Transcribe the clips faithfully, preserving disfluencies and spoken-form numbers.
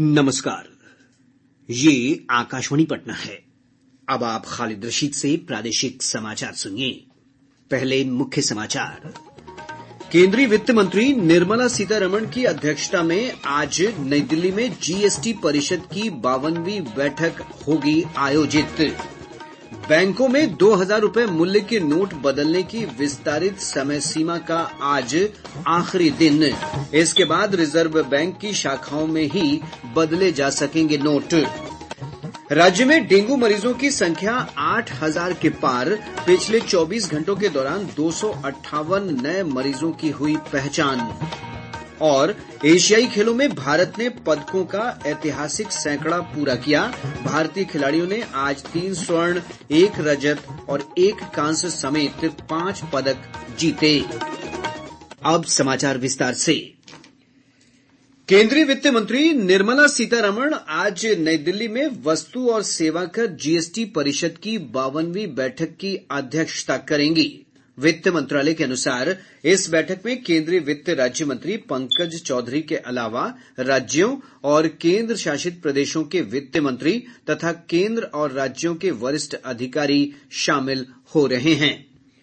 नमस्कार, ये आकाशवाणी पटना है। अब आप खालिद रशीद से प्रादेशिक समाचार सुनिए। पहले मुख्य समाचार। केंद्रीय वित्त मंत्री निर्मला सीतारमण की अध्यक्षता में आज नई दिल्ली में जीएसटी परिषद की बावनवीं बैठक होगी आयोजित। बैंकों में दो हजार रुपए मूल्य के नोट बदलने की विस्तारित समय सीमा का आज आखिरी दिन। इसके बाद रिजर्व बैंक की शाखाओं में ही बदले जा सकेंगे नोट। राज्य में डेंगू मरीजों की संख्या आठ हजार के पार। पिछले चौबीस घंटों के दौरान दो सौ अट्ठावन नए मरीजों की हुई पहचान। और एशियाई खेलों में भारत ने पदकों का ऐतिहासिक सैकड़ा पूरा किया। भारतीय खिलाड़ियों ने आज तीन स्वर्ण, एक रजत और एक कांस्य समेत पांच पदक जीते। अब समाचार विस्तार से। केंद्रीय वित्त मंत्री निर्मला सीतारमण आज नई दिल्ली में वस्तु और सेवा कर जीएसटी परिषद की बावनवीं बैठक की अध्यक्षता करेंगी। वित्त मंत्रालय के अनुसार इस बैठक में केंद्रीय वित्त राज्य मंत्री पंकज चौधरी के अलावा राज्यों और केंद्र शासित प्रदेशों के वित्त मंत्री तथा केंद्र और राज्यों के वरिष्ठ अधिकारी शामिल हो रहे हैं।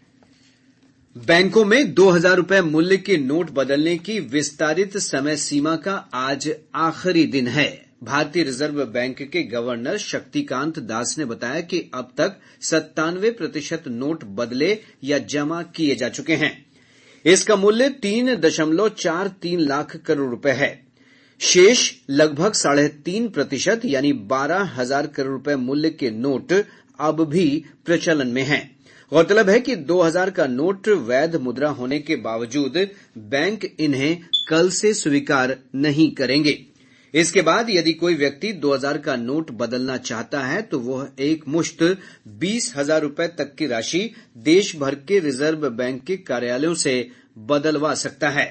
बैंकों में दो हजार रुपए मूल्य के नोट बदलने की विस्तारित समय सीमा का आज आखिरी दिन है। भारतीय रिजर्व बैंक के गवर्नर शक्तिकांत दास ने बताया कि अब तक सत्तानवे प्रतिशत नोट बदले या जमा किए जा चुके हैं। इसका मूल्य तीन दशमलव चार तीन लाख करोड़ रुपए है। शेष लगभग साढ़े तीन प्रतिशत यानी बारह हजार करोड़ रुपए मूल्य के नोट अब भी प्रचलन में हैं। गौरतलब है कि दो हजार का नोट वैध मुद्रा होने के बावजूद बैंक इन्हें कल से स्वीकार नहीं करेंगे। इसके बाद यदि कोई व्यक्ति दो हजार का नोट बदलना चाहता है तो वह एक मुश्त बीस हजार रुपए तक की राशि देश भर के रिजर्व बैंक के कार्यालयों से बदलवा सकता है।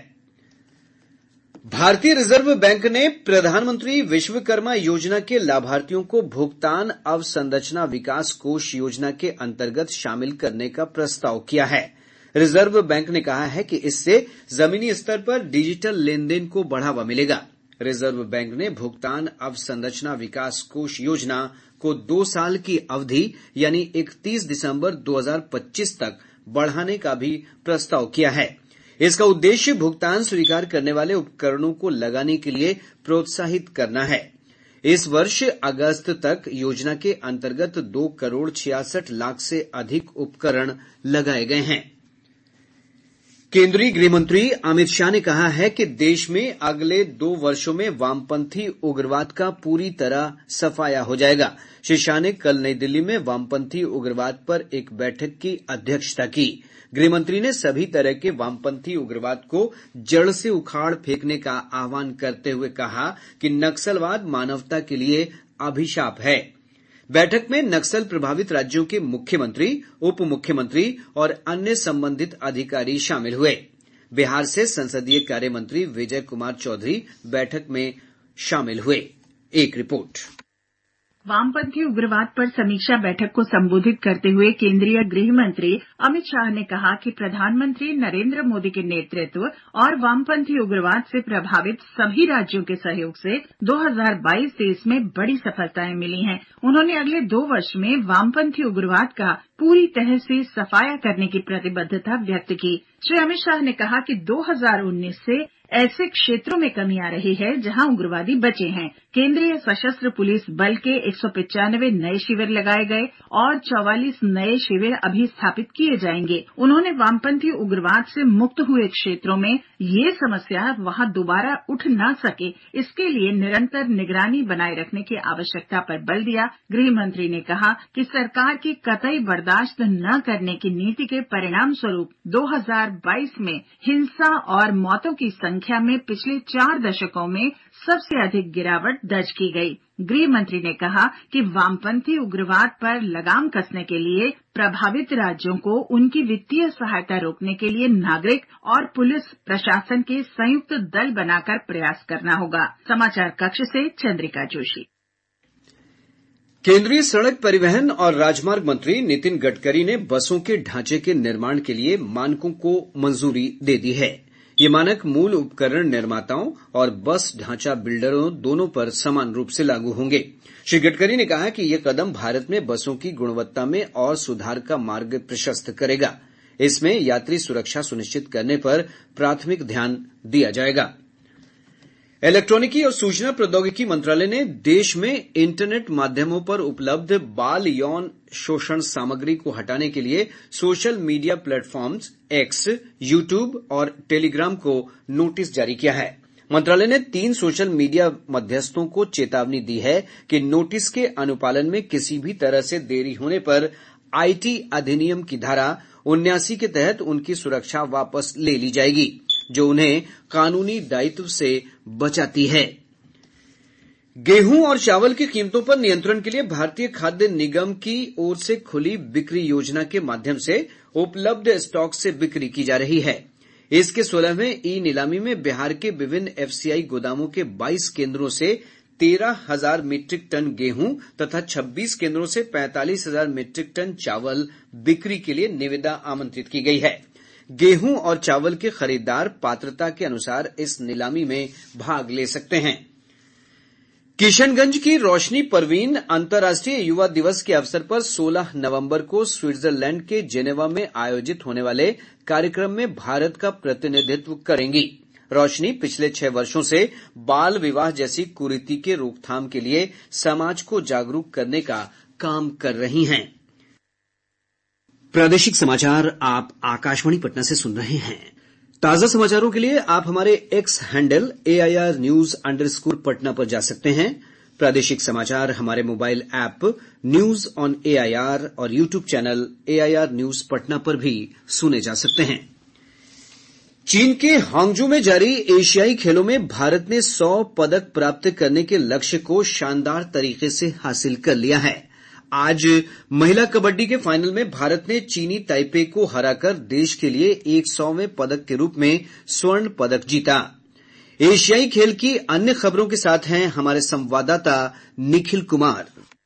भारतीय रिजर्व बैंक ने प्रधानमंत्री विश्वकर्मा योजना के लाभार्थियों को भुगतान अवसंरचना विकास कोष योजना के अंतर्गत शामिल करने का प्रस्ताव किया है। रिजर्व बैंक ने कहा है कि इससे जमीनी स्तर पर डिजिटल लेनदेन को बढ़ावा मिलेगा। रिजर्व बैंक ने भुगतान अवसंरचना विकास कोष योजना को दो साल की अवधि यानी इकतीस दिसंबर दो हजार पच्चीस तक बढ़ाने का भी प्रस्ताव किया है। इसका उद्देश्य भुगतान स्वीकार करने वाले उपकरणों को लगाने के लिए प्रोत्साहित करना है। इस वर्ष अगस्त तक योजना के अंतर्गत दो करोड़ छियासठ लाख से अधिक उपकरण लगाए गए हैं। केंद्रीय गृहमंत्री अमित शाह ने कहा है कि देश में अगले दो वर्षों में वामपंथी उग्रवाद का पूरी तरह सफाया हो जाएगा। श्री शाह ने कल नई दिल्ली में वामपंथी उग्रवाद पर एक बैठक की अध्यक्षता की। गृहमंत्री ने सभी तरह के वामपंथी उग्रवाद को जड़ से उखाड़ फेंकने का आह्वान करते हुए कहा कि नक्सलवाद मानवता के लिए अभिशाप है। बैठक में नक्सल प्रभावित राज्यों के मुख्यमंत्री, उप मुख्यमंत्री और अन्य संबंधित अधिकारी शामिल हुए। बिहार से संसदीय कार्य मंत्री विजय कुमार चौधरी बैठक में शामिल हुए। एक रिपोर्ट। वामपंथी उग्रवाद पर समीक्षा बैठक को संबोधित करते हुए केंद्रीय गृह मंत्री अमित शाह ने कहा कि प्रधानमंत्री नरेंद्र मोदी के नेतृत्व और वामपंथी उग्रवाद से प्रभावित सभी राज्यों के सहयोग से दो हजार बाईस से इसमें बड़ी सफलताएं मिली हैं। उन्होंने अगले दो वर्ष में वामपंथी उग्रवाद का पूरी तरह से सफाया करने की प्रतिबद्धता व्यक्त की। श्री अमित शाह ने कहा कि दो हजार उन्नीस से ऐसे क्षेत्रों में कमी आ रही है जहां उग्रवादी बचे हैं। केंद्रीय सशस्त्र पुलिस बल के एक सौ पचानवे नए शिविर लगाए गए और चौवालीस नए शिविर अभी स्थापित किए जाएंगे। उन्होंने वामपंथी उग्रवाद से मुक्त हुए क्षेत्रों में ये समस्या वहां दोबारा उठ न सके, इसके लिए निरंतर निगरानी बनाए रखने की आवश्यकता पर बल दिया। गृह मंत्री ने कहा कि सरकार की कतई बर्दाश्त न करने की नीति के परिणाम स्वरूप दो हजार बाईस में हिंसा और मौतों की संख्या में पिछले चार दशकों में सबसे अधिक गिरावट दर्ज की गई। गृह मंत्री ने कहा कि वामपंथी उग्रवाद पर लगाम कसने के लिए प्रभावित राज्यों को उनकी वित्तीय सहायता रोकने के लिए नागरिक और पुलिस प्रशासन के संयुक्त दल बनाकर प्रयास करना होगा। समाचार कक्ष से चंद्रिका जोशी। केंद्रीय सड़क परिवहन और राजमार्ग मंत्री नितिन गडकरी ने बसों के ढांचे के निर्माण के लिए मानकों को मंजूरी दे दी है। ये मानक मूल उपकरण निर्माताओं और बस ढांचा बिल्डरों दोनों पर समान रूप से लागू होंगे। श्री गडकरी ने कहा कि यह कदम भारत में बसों की गुणवत्ता में और सुधार का मार्ग प्रशस्त करेगा। इसमें यात्री सुरक्षा सुनिश्चित करने पर प्राथमिक ध्यान दिया जाएगा। इलेक्ट्रॉनिकी और सूचना प्रौद्योगिकी मंत्रालय ने देश में इंटरनेट माध्यमों पर उपलब्ध बाल यौन शोषण सामग्री को हटाने के लिए social media platforms X, YouTube और टेलीग्राम को नोटिस जारी किया है। मंत्रालय ने तीन सोशल मीडिया मध्यस्थों को चेतावनी दी है कि नोटिस के अनुपालन में किसी भी तरह से देरी होने पर आईटी अधिनियम की धारा उन्यासी के तहत उनकी सुरक्षा वापस ले ली जाएगी, जो उन्हें कानूनी दायित्व से बचाती है। गेहूं और चावल की कीमतों पर नियंत्रण के लिए भारतीय खाद्य निगम की ओर से खुली बिक्री योजना के माध्यम से उपलब्ध स्टॉक से बिक्री की जा रही है। इसके सोलहवें ई नीलामी में बिहार के विभिन्न एफसीआई गोदामों के बाईस केंद्रों से तेरह हजार मीट्रिक टन गेहूं तथा छब्बीस केंद्रों से पैंतालीस हजार मीट्रिक टन चावल बिक्री के लिए निविदा आमंत्रित की गई है। गेहूं और चावल के खरीदार पात्रता के अनुसार इस नीलामी में भाग ले सकते हैं। किशनगंज की रोशनी परवीन अंतर्राष्ट्रीय युवा दिवस के अवसर पर सोलह नवंबर को स्विट्जरलैंड के जेनेवा में आयोजित होने वाले कार्यक्रम में भारत का प्रतिनिधित्व करेंगी। रोशनी पिछले छह वर्षों से बाल विवाह जैसी कुरीति के रोकथाम के लिए समाज को जागरूक करने का काम कर रही हैं। प्रादेशिक समाचार आप आकाशवाणी पटना से सुन रहे हैं। ताजा समाचारों के लिए आप हमारे X handle AIR news underscore Patna पर जा सकते हैं। प्रादेशिक समाचार हमारे mobile app news on AIR और YouTube channel AIR news Patna पर भी सुने जा सकते हैं। चीन के हांगजू में जारी एशियाई खेलों में भारत ने सौ पदक प्राप्त करने के लक्ष्य को शानदार तरीके से हासिल कर लिया है। आज महिला कबड्डी के फाइनल में भारत ने चीनी ताइपे को हराकर देश के लिए एक सौवें पदक के रूप में स्वर्ण पदक जीता। एशियाई खेल की अन्य खबरों के साथ हैं हमारे संवाददाता निखिल कुमार।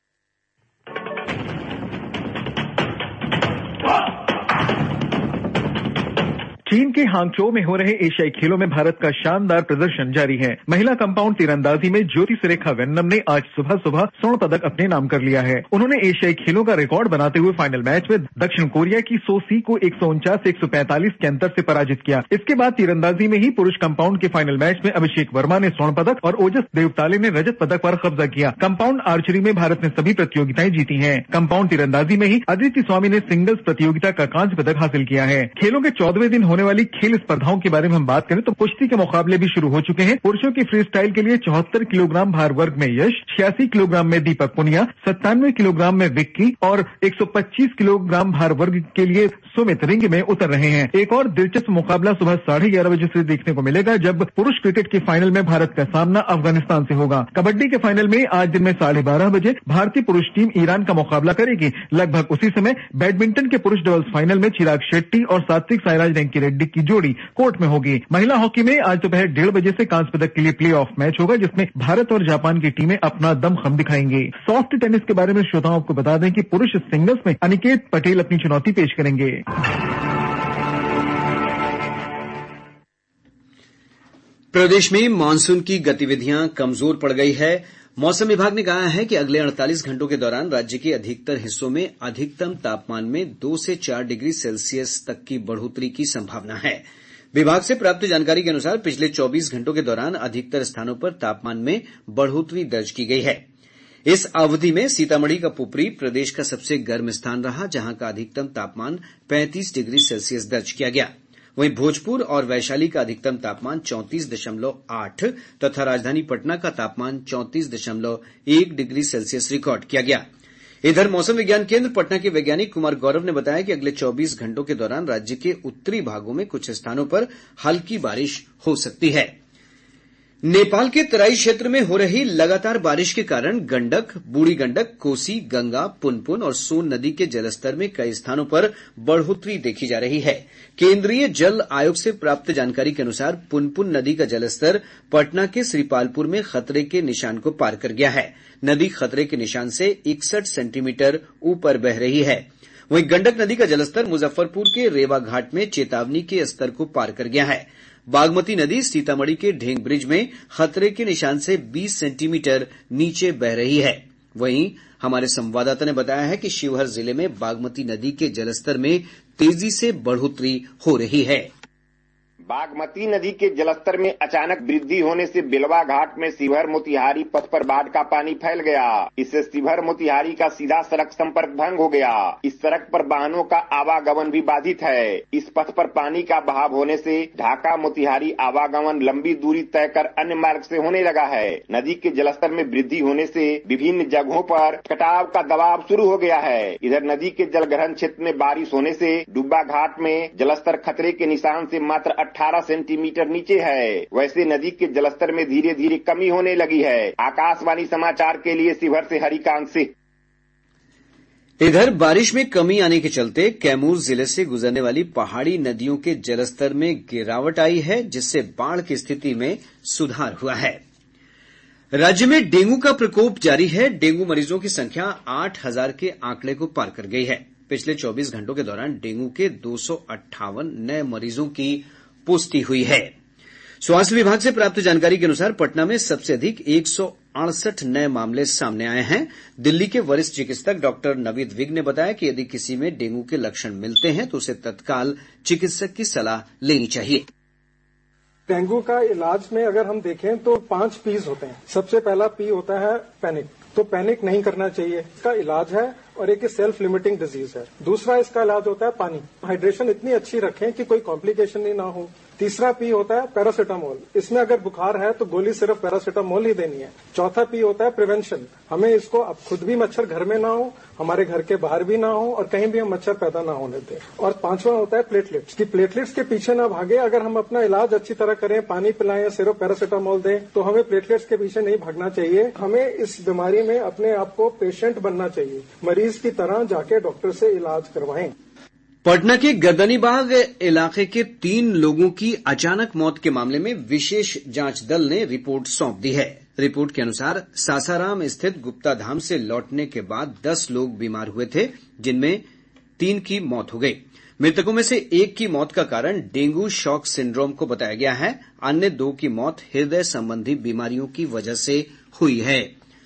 चीन के हांगझो में हो रहे एशियाई खेलों में भारत का शानदार प्रदर्शन जारी है। महिला कंपाउंड तीरंदाजी में ज्योति सुरेखा वेन्नम ने आज सुबह सुबह स्वर्ण पदक अपने नाम कर लिया है। उन्होंने एशियाई खेलों का रिकॉर्ड बनाते हुए फाइनल मैच में दक्षिण कोरिया की सो सी को एक सौ उनचास एक सौ पैंतालीस के अंतर से पराजित किया। इसके बाद तीरंदाजी में ही पुरुष कंपाउंड के फाइनल मैच में अभिषेक वर्मा ने स्वर्ण पदक और ओजस देवताले ने रजत पदक पर कब्जा किया। कंपाउंड आर्चरी में भारत ने सभी प्रतियोगिताएं जीती हैं। कंपाउंड तीरंदाजी में ही अदिति स्वामी ने सिंगल्स प्रतियोगिता का कांस्य पदक हासिल किया है। खेलों के चौदहवें दिन होने वाली खेल स्पर्धाओं के बारे में हम बात करें तो कुश्ती के मुकाबले भी शुरू हो चुके हैं। पुरुषों की फ्री स्टाइल के लिए चौहत्तर किलोग्राम भार वर्ग में यश, छियासी किलोग्राम में दीपक पुनिया, सत्तानवे किलोग्राम में विक्की और एक सौ पच्चीस किलोग्राम भार वर्ग के लिए सुमित रिंग में उतर रहे हैं। एक और दिलचस्प मुकाबला सुबह साढ़े ग्यारह बजे से देखने को मिलेगा, जब पुरुष क्रिकेट के फाइनल में भारत का सामना अफगानिस्तान से होगा। कबड्डी के फाइनल में आज दिन में साढ़े बारह बजे भारतीय पुरुष टीम ईरान का मुकाबला करेगी। लगभग उसी समय बैडमिंटन के पुरुष डबल्स फाइनल में चिराग शेट्टी और सात्विक साईराज रैंकी रेड्डी की जोड़ी कोर्ट में होगी। महिला हॉकी में आज दोपहर डेढ़ बजे से कांस्य पदक के लिए प्ले ऑफ मैच होगा, जिसमें भारत और जापान की टीमें अपना दमखम दिखाएंगे। सॉफ्ट टेनिस के बारे में श्रोताओं को बता दें कि पुरुष सिंगल्स में अनिकेत पटेल अपनी चुनौती पेश करेंगे। प्रदेश में मानसून की गतिविधियां कमजोर पड़ गई है। मौसम विभाग ने कहा है कि अगले अड़तालीस घंटों के दौरान राज्य के अधिकतर हिस्सों में अधिकतम तापमान में दो से चार डिग्री सेल्सियस तक की बढ़ोतरी की संभावना है। विभाग से प्राप्त जानकारी के अनुसार पिछले चौबीस घंटों के दौरान अधिकतर स्थानों पर तापमान में बढ़ोतरी दर्ज की गई है। इस अवधि में सीतामढ़ी का पुपरी प्रदेश का सबसे गर्म स्थान रहा, जहां का अधिकतम तापमान पैंतीस डिग्री सेल्सियस दर्ज किया गया। वहीं भोजपुर और वैशाली का अधिकतम तापमान चौंतीस दशमलव आठ तथा राजधानी पटना का तापमान चौंतीस दशमलव एक डिग्री सेल्सियस रिकॉर्ड किया गया। इधर मौसम विज्ञान केंद्र पटना के वैज्ञानिक कुमार गौरव ने बताया कि अगले चौबीस घंटों के दौरान राज्य के उत्तरी भागों में कुछ स्थानों पर हल्की बारिश हो सकती है। नेपाल के तराई क्षेत्र में हो रही लगातार बारिश के कारण गंडक, बूढ़ी गंडक, कोसी, गंगा, पुनपुन और सोन नदी के जलस्तर में कई स्थानों पर बढ़ोतरी देखी जा रही है। केंद्रीय जल आयोग से प्राप्त जानकारी के अनुसार पुनपुन नदी का जलस्तर पटना के श्रीपालपुर में खतरे के निशान को पार कर गया है। नदी खतरे के निशान से इकसठ सेंटीमीटर ऊपर बह रही है। वहीं गंडक नदी का जलस्तर मुजफ्फरपुर के रेवा घाट में चेतावनी के स्तर को पार कर गया है। बागमती नदी सीतामढ़ी के ढेंग ब्रिज में खतरे के निशान से बीस सेंटीमीटर नीचे बह रही है। वहीं हमारे संवाददाता ने बताया है कि शिवहर जिले में बागमती नदी के जलस्तर में तेजी से बढ़ोतरी हो रही है। बागमती नदी के जलस्तर में अचानक वृद्धि होने से बिलवा घाट में शिवहर मोतिहारी पथ पर बाढ़ का पानी फैल गया। इससे शिवहर मोतिहारी का सीधा सड़क संपर्क भंग हो गया। इस सड़क पर वाहनों का आवागमन भी बाधित है। इस पथ पर पानी का बहाव होने से ढाका मोतिहारी आवागमन लंबी दूरी तय कर अन्य मार्ग से होने लगा है। नदी के जलस्तर में वृद्धि होने से विभिन्न जगहों पर कटाव का दबाव शुरू हो गया है। इधर नदी के जलग्रहण क्षेत्र में बारिश होने से डुब्बा घाट में जलस्तर खतरे के निशान से मात्र अठारह सेंटीमीटर नीचे है। वैसे नदी के जलस्तर में धीरे धीरे कमी होने लगी है। आकाशवाणी समाचार के लिए शिवहर से हरिकांत सिंह। इधर बारिश में कमी आने के चलते कैमूर जिले से गुजरने वाली पहाड़ी नदियों के जलस्तर में गिरावट आई है, जिससे बाढ़ की स्थिति में सुधार हुआ है। राज्य में डेंगू का प्रकोप जारी है। डेंगू मरीजों की संख्या आठ हजार के आंकड़े को पार कर गई है। पिछले चौबीस घंटों के दौरान डेंगू के दो सौ अट्ठावन नए मरीजों की पुष्टि हुई है। स्वास्थ्य विभाग से प्राप्त जानकारी के अनुसार पटना में सबसे अधिक एक सौ अड़सठ नए मामले सामने आए हैं। दिल्ली के वरिष्ठ चिकित्सक डॉक्टर नवीद विग ने बताया कि यदि किसी में डेंगू के लक्षण मिलते हैं तो उसे तत्काल चिकित्सक की सलाह लेनी चाहिए। डेंगू का इलाज में अगर हम देखें तो पांच पीस होते हैं। सबसे पहला पी होता है पैनिक, तो पैनिक नहीं करना चाहिए। इसका इलाज है और एक सेल्फ लिमिटिंग डिजीज है। दूसरा इसका इलाज होता है पानी, हाइड्रेशन इतनी अच्छी रखें कि कोई कॉम्प्लिकेशन ही ना हो। तीसरा पी होता है पैरासीटामोल, इसमें अगर बुखार है तो गोली सिर्फ पैरासीटामोल ही देनी है। चौथा पी होता है प्रिवेंशन, हमें इसको अब खुद भी मच्छर घर में ना हो, हमारे घर के बाहर भी ना हो और कहीं भी हम मच्छर पैदा ना होने दें। और पांचवा होता है प्लेटलेट्स, कि प्लेटलेट्स के पीछे ना भागे। अगर हम अपना इलाज अच्छी तरह करें, पानी पिलाएं, सिर्फ पैरासीटामोल दें, तो हमें प्लेटलेट्स के पीछे नहीं भागना चाहिए। हमें इस बीमारी में अपने आप को पेशेंट बनना चाहिए, मरीज की तरह जाके डॉक्टर से इलाज करवाएं। पटना के गर्दनीबाग इलाके के तीन लोगों की अचानक मौत के मामले में विशेष जांच दल ने रिपोर्ट सौंप दी है। रिपोर्ट के अनुसार सासाराम स्थित गुप्ता धाम से लौटने के बाद दस लोग बीमार हुए थे, जिनमें तीन की मौत हो गई। मृतकों में से एक की मौत का कारण डेंगू शॉक सिंड्रोम को बताया गया है। अन्य दो की मौत हृदय संबंधी बीमारियों की वजह से हुई है।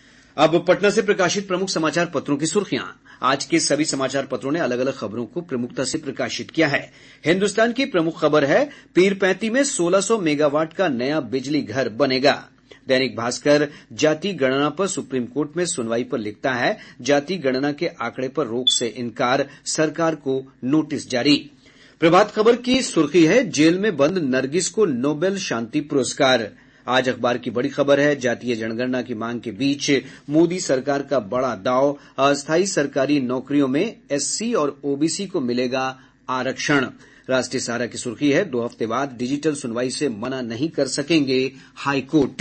अब पटना से प्रकाशित प्रमुख समाचार पत्रों की सुर्खियां। आज के सभी समाचार पत्रों ने अलग अलग खबरों को प्रमुखता से प्रकाशित किया है। हिन्दुस्तान की प्रमुख खबर है, पीरपैंती में सोलह सौ मेगावाट का नया बिजली घर बनेगा। दैनिक भास्कर जाति गणना पर सुप्रीम कोर्ट में सुनवाई पर लिखता है, जाति गणना के आंकड़े पर रोक से इनकार, सरकार को नोटिस जारी। प्रभात खबर की सुर्खी है, जेल में बंद नरगिस को नोबेल शांति पुरस्कार। आज अखबार की बड़ी खबर है, जातीय जनगणना की मांग के बीच मोदी सरकार का बड़ा दाव, अस्थायी सरकारी नौकरियों में एससी और ओबीसी को मिलेगा आरक्षण। राष्ट्रीय सहारा की सुर्खी है, दो हफ्ते बाद डिजिटल सुनवाई से मना नहीं कर सकेंगे हाईकोर्ट।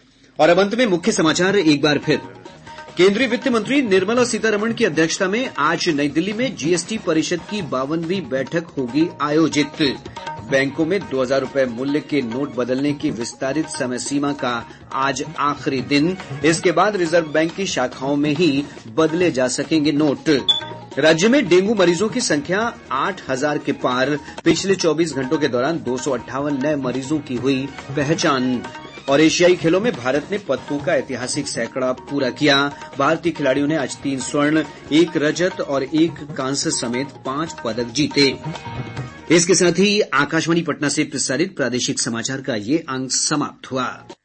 और अब अंत में मुख्य समाचार एक बार फिर। केंद्रीय वित्त मंत्री निर्मला सीतारमण की अध्यक्षता में आज नई दिल्ली में जीएसटी परिषद की बावनवीं बैठक होगी आयोजित। बैंकों में दो हजार रूपये मूल्य के नोट बदलने की विस्तारित समय सीमा का आज आखिरी दिन। इसके बाद रिजर्व बैंक की शाखाओं में ही बदले जा सकेंगे नोट। राज्य में डेंगू मरीजों की संख्या आठ हजार के पार। पिछले चौबीस घंटों के दौरान दो सौ अट्ठावन नए मरीजों की हुई पहचान। और एशियाई खेलों में भारत ने पदकों का ऐतिहासिक सैकड़ा पूरा किया। भारतीय खिलाड़ियों ने आज तीन स्वर्ण, एक रजत और एक कांस्य समेत पांच पदक जीते। इसके साथ ही आकाशवाणी पटना से प्रसारित प्रादेशिक समाचार का ये अंक समाप्त हुआ।